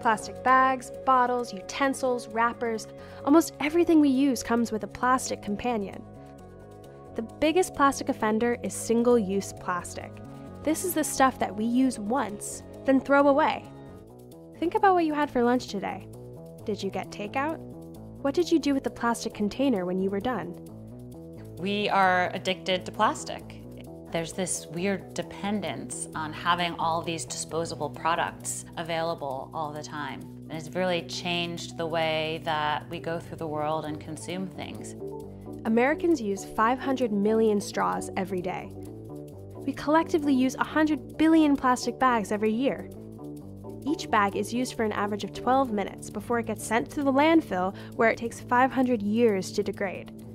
Plastic bags, bottles, utensils, wrappers, almost everything we use comes with a plastic companion. The biggest plastic offender is single-use plastic. This is the stuff that we use once, then throw away. Think about what you had for lunch today. Did you get takeout? What did you do with the plastic container when you were done? We are addicted to plastic. There's this weird dependence on having all these disposable products available all the time. And it's really changed the way that we go through the world and consume things. Americans use 500 million straws every day. We collectively use 100 billion plastic bags every year. Each bag is used for an average of 12 minutes before it gets sent to the landfill, where it takes 500 years to degrade.